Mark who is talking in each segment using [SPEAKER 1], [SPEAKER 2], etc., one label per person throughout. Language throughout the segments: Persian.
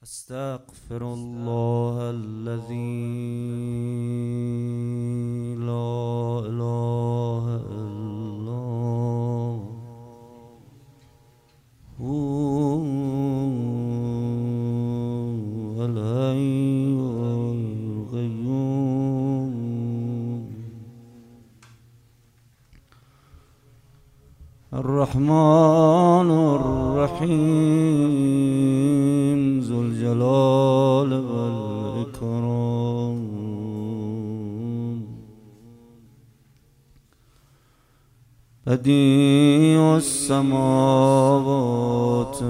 [SPEAKER 1] استغفر الله الذي لا اله الا هو الحي القيوم الرحمن الرحيم ذو الجلال والإكرام بديع السماوات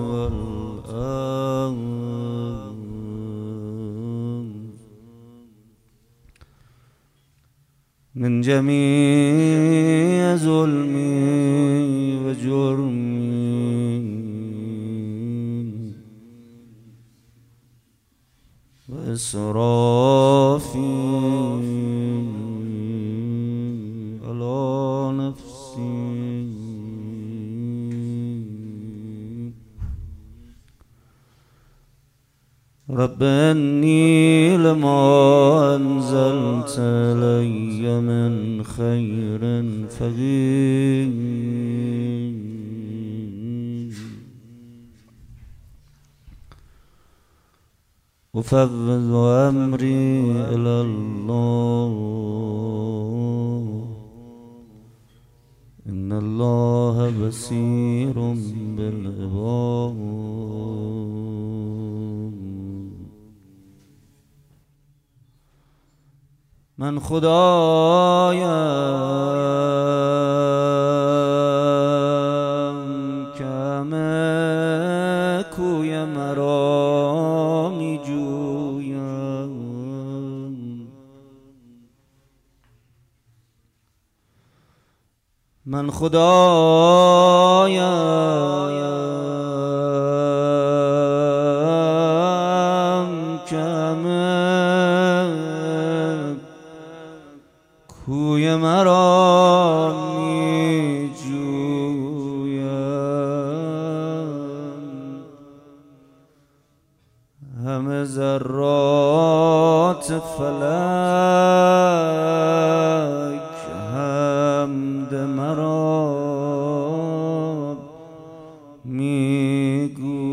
[SPEAKER 1] والأرض من جميع ظلمي وجرمي وإسرافي على نفسي رب إني لما أنزلت إلي من خير فقير أفوض أمري إلى الله إن الله بصير بالعباد من خدایم که همه کوی مرا می جویم من خدایم که همه کوی مرا می جویم همه ذرات فلک حمد مرا می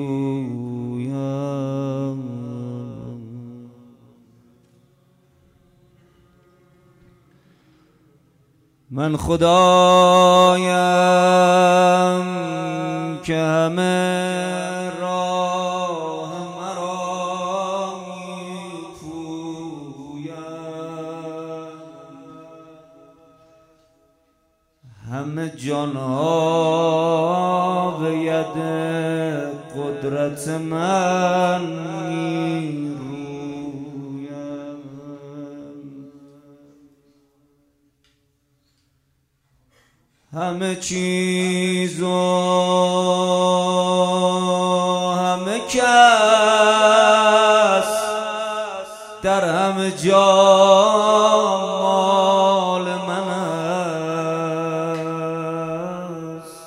[SPEAKER 1] گویم من خدایم که همه راه مرا می پویم همه جانها به ید قدرت من می همه چیز و همه کس در همه جا مال من است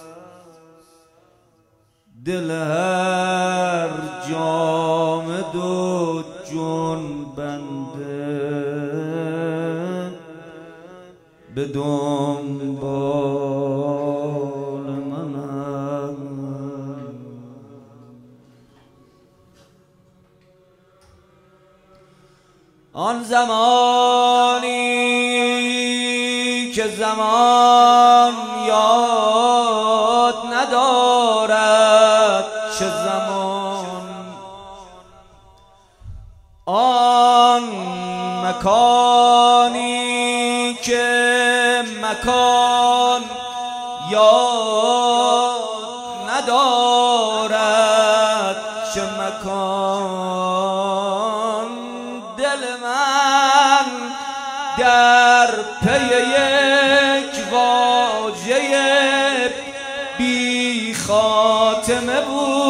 [SPEAKER 1] دل هر جامد و جنبنده به دنبال منم آن زمانی که زمان یاد ندارد چه زمان آن مکانی که مکان یاد ندارد چه مکان دل من در پی یک واژه بی خاتمه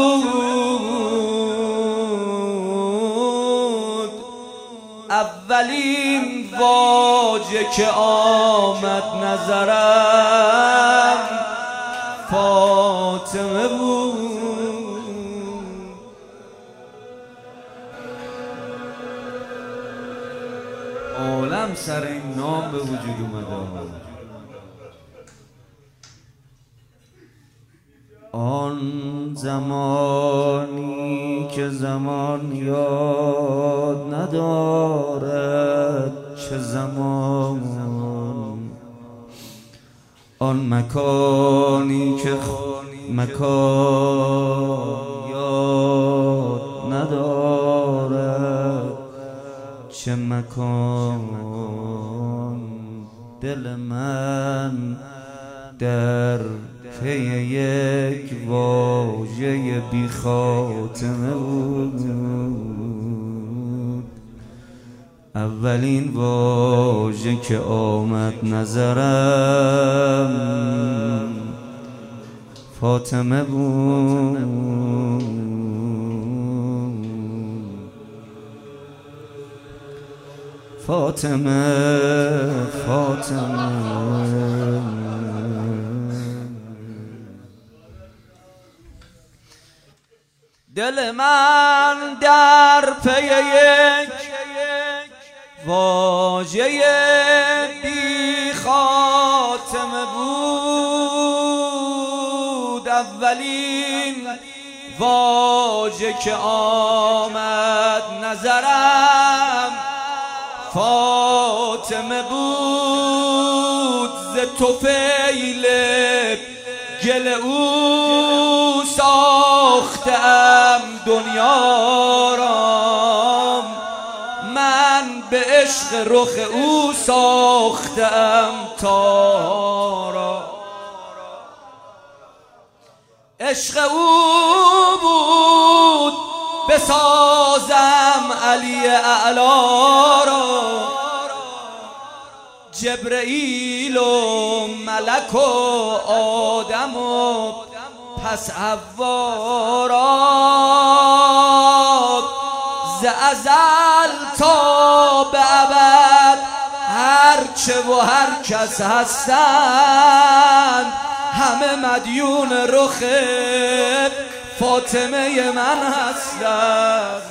[SPEAKER 1] بود اولین واژه که آمد نظرم فاطمه بود عالم سر این نام به وجود اومده. آن زمانی که زمان یاد ندارد چه زمان، آن مکانی که مکان یاد ندارد چه مکان، دل من در پی یک واژه بی خاتمه بود، اولین واژه که آمد نظرم فاطمه بود. فاطمه فاطمه دل من در پی یک واژه بی خاتمه بود، اولین واژه که آمد نظرم فاطمه بود. ز طفیل گل او ساختم دنیا را، من به عشق رخ او ساختم تارا. عشق او بود بسازم علی اعلی را، جبرئیل و ملک و آدم و پس حوا را، ز ازل تا به ابد هرچه و هر کس هستند همه مدیون رخ فاطمه من هستند.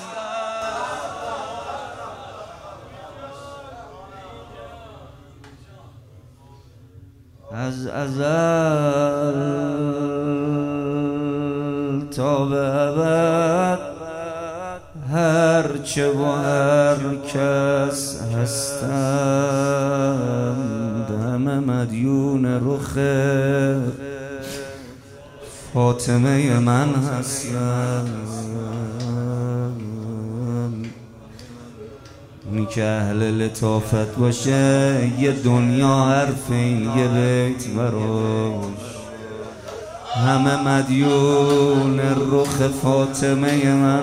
[SPEAKER 1] از ازل تا به ابد هرچه و هر کس هستند همه مدیون رخ فاطمه من هستند. اونی که اهل لطافت باشه یه دنیا حرف این یه بیت براش، همه مدیون رخ فاطمه من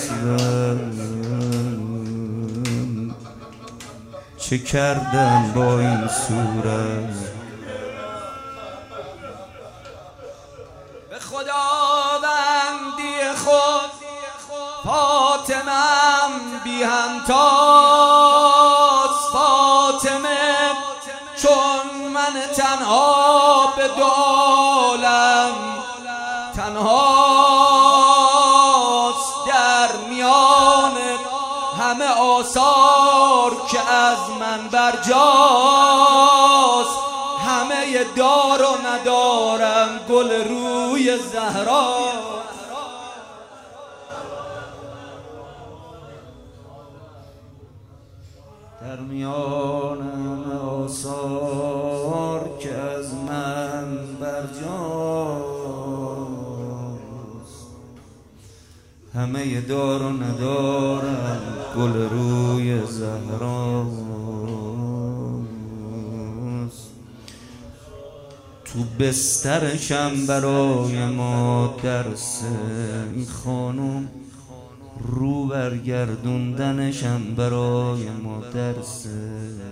[SPEAKER 1] هستند. چه کردم با این صورت به خداوندی خود، فاطمه‌ام بی همتاست. فاطمه چون من تنها به عالم تنهاست، در میان همه آثار که از من برجاست، همه دار و ندارم گل روی زهرا. در میان همه آثار که از من برجاست، همه دار و ندارم گل روی زهراست. تو بسترشم برای ما درس این خانم، رو برگردوندنشم برای ما درسه.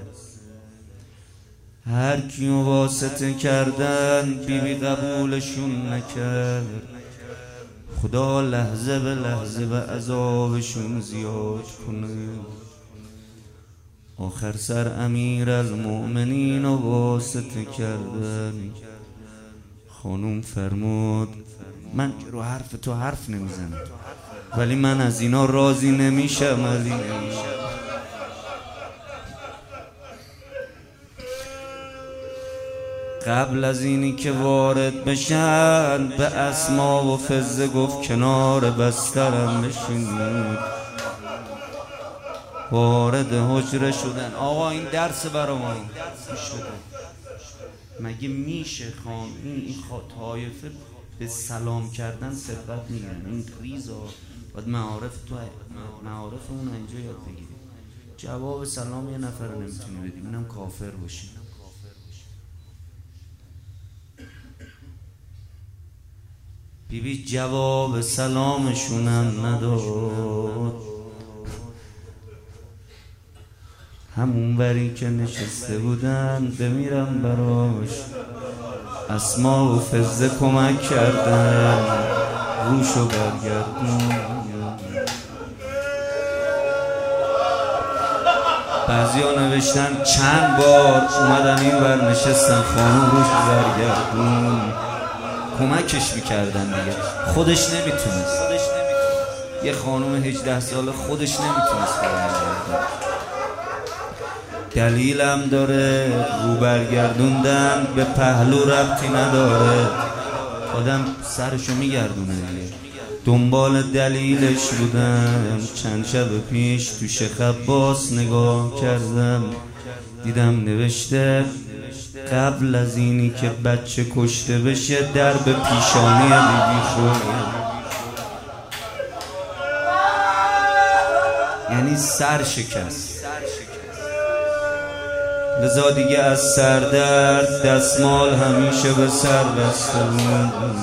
[SPEAKER 1] هر کیو واسطه کردن بیبی قبولشون نکرد، خدا لحظه به لحظه به عذابشون زیاد کنه. آخر سر امیرالمؤمنین رو واسطه کردن، خانوم فرمود من که رو حرف تو حرف نمیزنم، ولی من از اینا راضی نمیشم. علی قبل از اینی که وارد بشن به اسما و فزه گفت کنار بسترم بشینید. وارد حجره شدن. آقا این درس برای ما شده. مگه میشه این طایفه به سلام کردن ثروت میگن؟ این ریزا باید معارف اون اینجا یاد بگیری. جواب سلام یه نفر نمیتونی بدی، اینم کافر باشی. بیبی جواب سلامشونم نداد. همون بری که نشسته بودن بمیرم براش، اسما و فزه کمک کردن روشو برگردون. بعضیا نوشتن چند بار اومدن این ور نشستن خانوم روش برگردون، کمکش میکردن دیگه. خودش نمیتونست، یه خانوم 18 ساله خودش نمیتونست برگردون. دلیلم داره، رو برگردوندن به پهلو ربطی نداره، آدم سرشو میگردونه دیگه. دنبال دلیلش بودم. چند شب پیش تو شیخ عباس نگاه کردم، دیدم نوشته قبل از اینی که بچه کشته بشه در به پیشانی بیبی خورد. یعنی سر شکست. لذا دیگه از سردرد دستمال همیشه به سر بسته بود.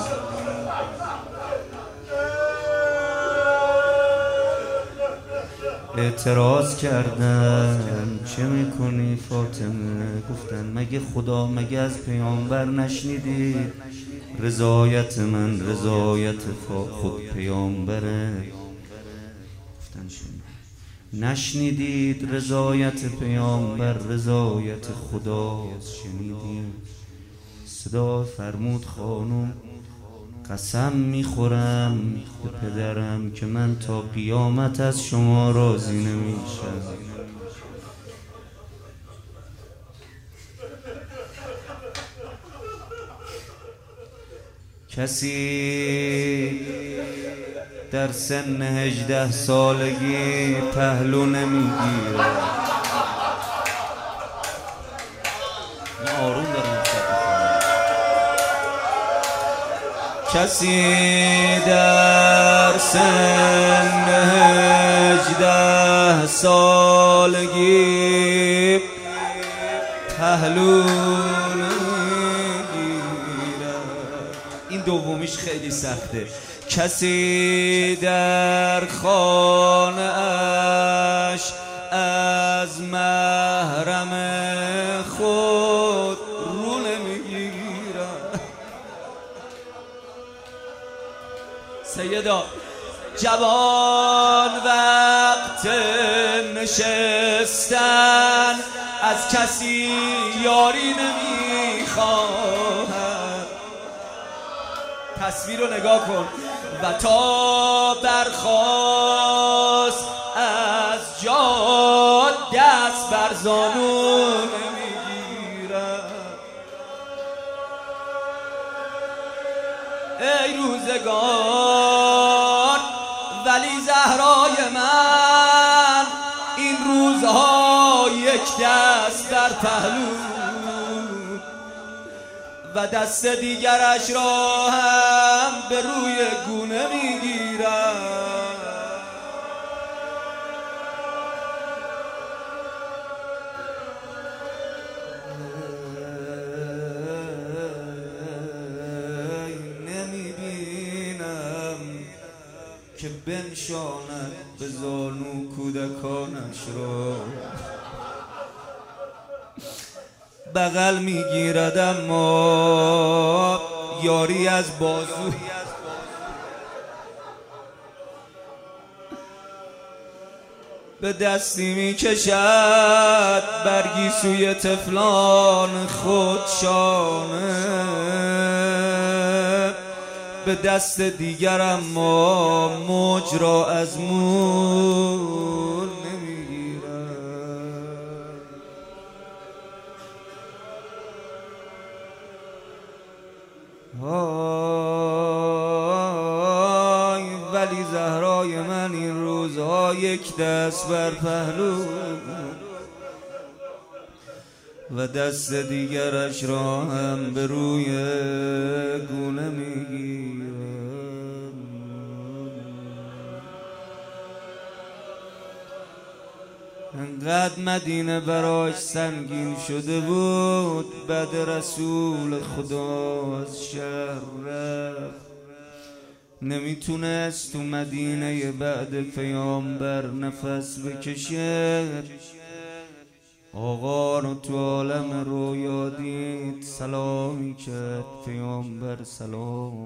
[SPEAKER 1] اعتراض کردن چه میکنی فاطمه؟ گفتن مگه خدا مگه از پیامبر نشنیدید رضایت من رضایت خود پیامبره؟ گفتن نشنیدید رضایت پیامبر رضایت خداست؟ شنیدیم. صدا فرمود خانم قسم میخورم به پدرم که من تا قیامت از شما راضی نمیشم. کسی در سن 18 سالگی پهلو نمیگیره. آروم دارم. کسی در سن 18 سالگی پهلو نمیگیره. این دومیش خیلی سخته. کسی در خانه اش از محرم خود رو نمیگیره. سیدا جوان وقت نشستن از کسی یاری نمیخواهد. تصویر رو نگاه کن. و تا برخاست از جا دست بر زانو نمیگیرد. ای روزگار ولی زهرای من این روزها یک دست در پهلو و دست دیگرش را هم به روی گونه میگیرم. نمیبینم که بنشاند به زانو کودکانش را. بغل میگیرد اما یاری از بازو. به دستی میکشد برگی سوی طفلان خود شانه. به دست دیگر اما موج را از مون نمیگیرد. علی زهرای من این روزها یک دست بر پهلو و دست دیگرش را هم به روی گونه میگیرم. انقدر مدینه براش سنگین شده بود، بعد رسول خدا از شهر رفت، نمیتونست تو مدینه بعد پیامبر نفس بکشه. آقا رو تو عالم رویا دید، سلامی کرد پیامبر سلام.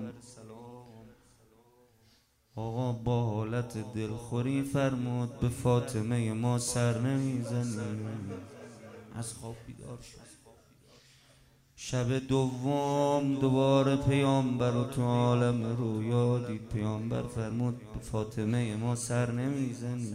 [SPEAKER 1] آقا با حالت دلخوری فرمود به فاطمه ما سر نمیزنی. از خواب بیدار شد. شب دوم دوباره پیامبر رو تو عالم رویا دید. پیامبر فرمود به فاطمه ما سر نمیزنی.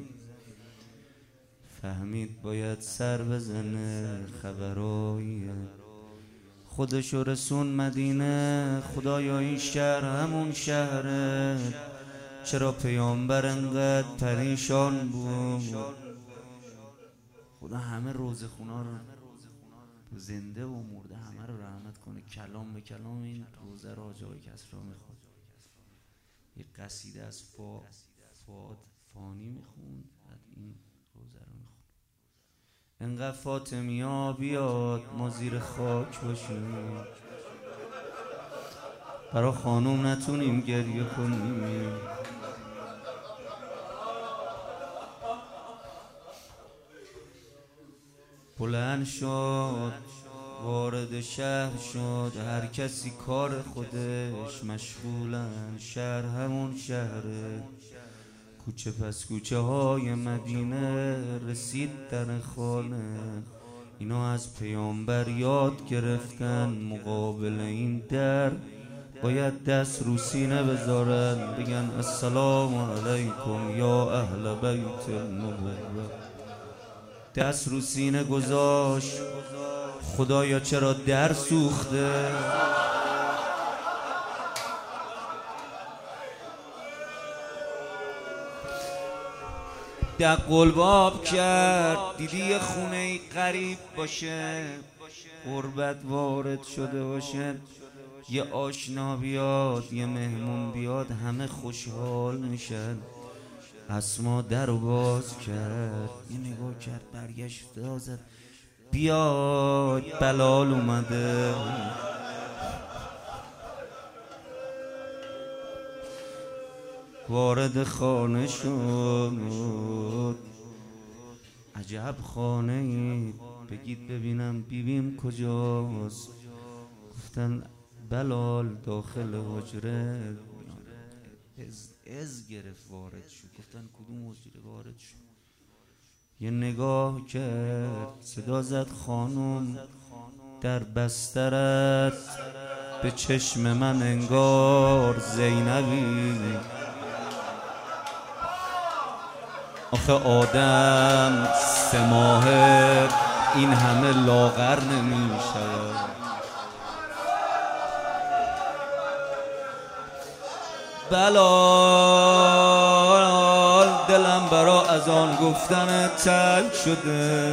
[SPEAKER 1] فهمید باید سر بزنه. خبرایی خودشو رسون مدینه. خدایا این شهر همون شهره، چرا پیامبر انقدر پریشان بود؟ خدا همه روزخونا رو، زنده و مرده همه رو رحمت کنه. کلام به کلام این روزه را جای کسرا میخواد. یک قصیده از فؤاد فانی میخوند، بعد این روزه رو میخوند. انقدر فاطمیا بیاد ما زیر خاک باشیم، برا خانوم نتونیم گریه کنیم. بلند شد وارد شهر شد، هر کسی کار خودش مشغولن. شهر همون شهره، کوچه پس کوچه های مدینه. رسید در خانه، اینا از پیامبر یاد گرفتن مقابل این در باید دست رو سینه بذارن، بگن السلام علیکم یا اهل بیت النبوه. دست رو سینه گذاشت، خدایا چرا در سوخته؟ در قلباب کرد، دیدی یه خونه غریب باشه، غربت وارد شده باشه، یه آشنا بیاد، یه مهمون بیاد، همه خوشحال میشن. اسما در رو باز کرد، یه نگاه کرد، برگشت زد بیاد بلال اومده. وارد خانه شد، عجب خانه ای، بگید ببینم بیبیم کجاست؟ گفتن بلال داخل حجره. از گرفت وارد شد. گفتن کدوم حجره؟ وارد شد، یه نگاه کرد، صدا زد خانم در بسترت به چشم من انگار زینبی. آخه آدم 3 ماهه این همه لاغر نمیشه. بلال دلم برا از آن گفتن تنگ شده،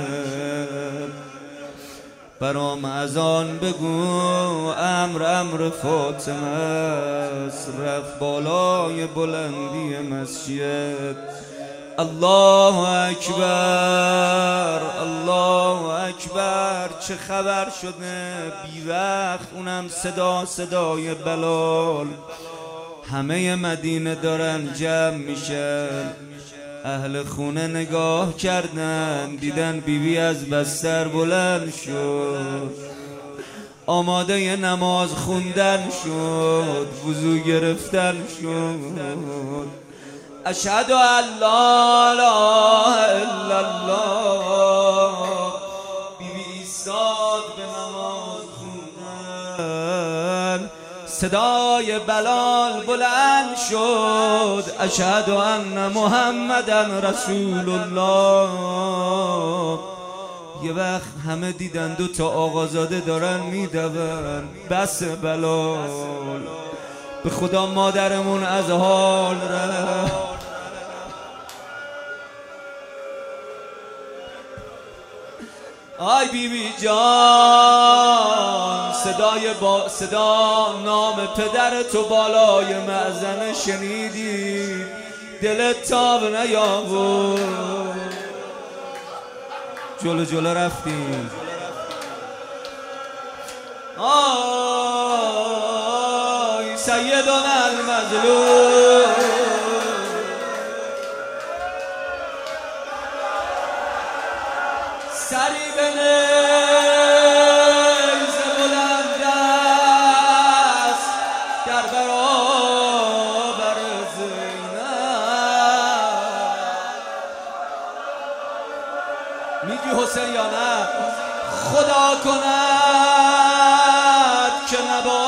[SPEAKER 1] برام از آن بگو امر فاطمه است. رفت بالای بلندی مسجد، الله اکبر الله اکبر. چه خبر شده بی وقت؟ اونم صدای بلال. همه مدینه دارن جمع میشن. اهل خونه نگاه کردن، دیدن بیبی از بستر بلند شد، آماده ی نماز خوندن شد، وضو گرفتن شد. اشهد ان لا اله الا الله. بیبی ایستاد به نماز خوندن. صدای بلال بلند شد، اشهد ان محمدا رسول الله. یه وقت همه دیدن 2 تا آقازاده دارن میدون. بس بلال به خدا مادرمون از حال رفت. آی بی بی جان، صدا نام پدر تو بالای مأذنه شنیدی، دلت تاب نیاورد، جلو رفتیم. آی سیدنا المظلوم، سری به نیز بلند است در برابر زینب. میگی حسین یا نه؟ خدا کند که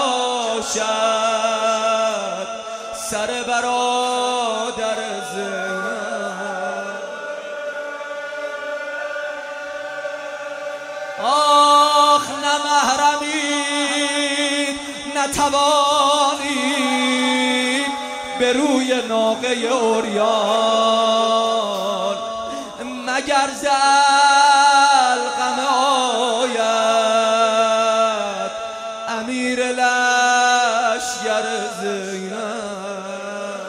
[SPEAKER 1] نباشد سر برادر زینب. آخ نه محرمی نتوانی به روی ناقه عریان، مگر زلقم آید امیر لشکر زینب.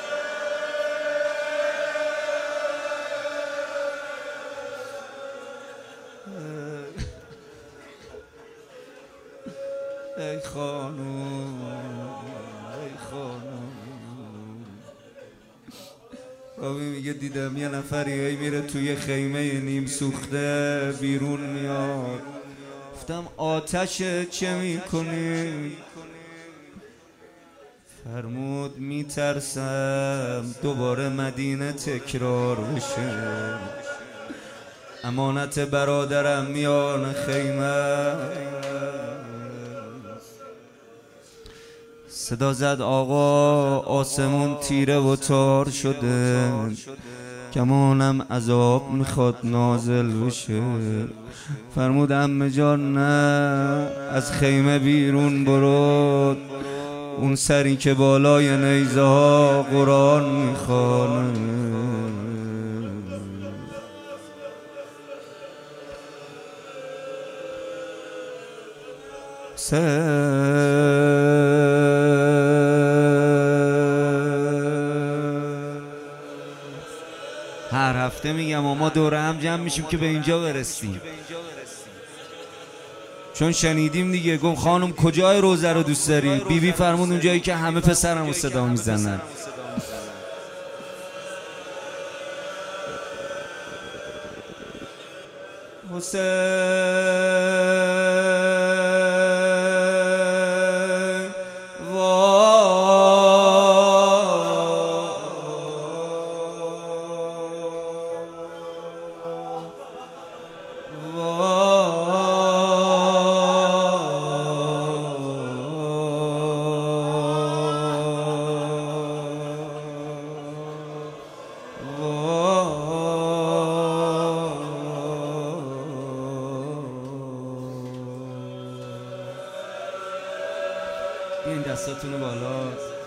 [SPEAKER 1] ای خانوم، ای خانوم. بابی میگه دیدم یه نفری ای میره توی خیمه نیم سوخته بیرون میاد. گفتم آتشه چه میکنی؟ فرمود میترسم دوباره مدینه تکرار بشه، امانت برادرم میان خیمه. صدا زد آقا آسمون تیره و تار شده، کمانم عذاب میخواد نازل بشه. فرمود عمه جان نه، از خیمه بیرون برو، اون سری که بالای نیزه ها قرآن میخوانه. هر هفته میگم ما دوره هم جمع میشیم که به اینجا برسیم، چون شنیدیم دیگه. گفت خانم کجای روزه رو دوست داری؟ بیبی فرمود اون جایی که همه پسرم رو صدا میزنن. این دستاتونو بالا،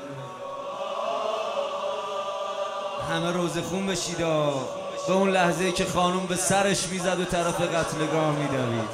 [SPEAKER 1] همه روزه خون بشید به اون لحظه‌ای که خانوم به سرش میزد و طرف قتلگاه میدوید.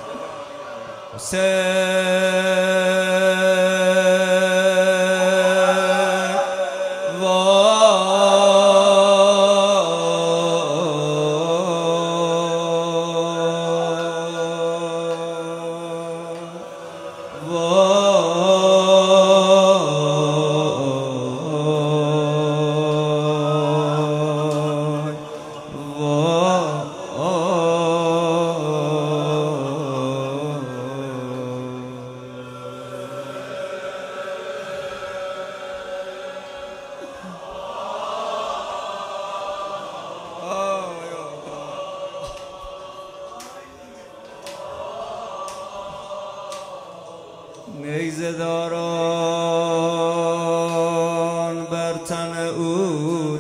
[SPEAKER 1] نیزه داران بر تن او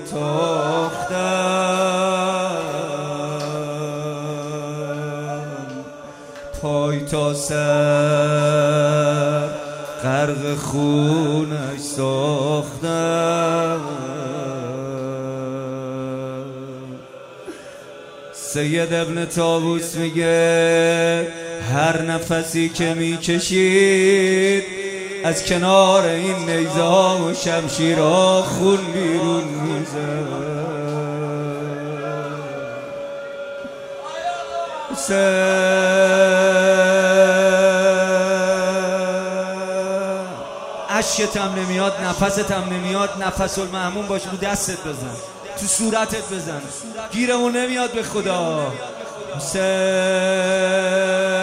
[SPEAKER 1] تاختند، پای تا سر غرق خونش ساختم. سید ابن طاووس میگه هر نفسی که میکشید از کنار این نیزه ها و شمشیرها خون بیرون میزد. عشقت هم نمیاد، نفست هم نمیاد، نفس المأمون باش، رو دستت بزن، تو صورتت بزن، گیرمون نمیاد به خدا. حسین